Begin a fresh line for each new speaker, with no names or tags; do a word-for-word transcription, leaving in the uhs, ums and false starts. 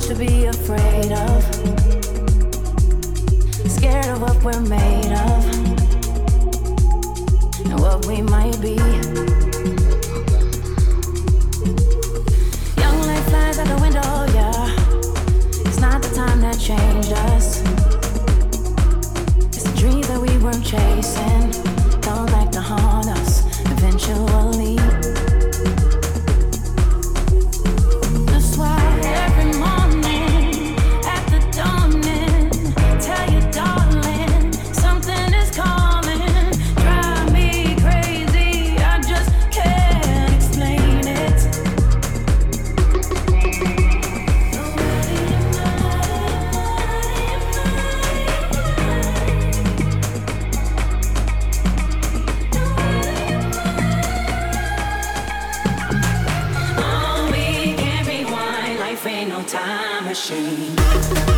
to be afraid of, scared of what we're made of and what we might be. Young life flies out the window, yeah. It's not the time that changed us. It's the dreams that we weren't chasing, come back to haunt us eventually. That's why every morning at the dawning, tell you darling, something is calling. Drive me crazy, I just can't explain it. Oh, we can't rewind, life ain't no time machine.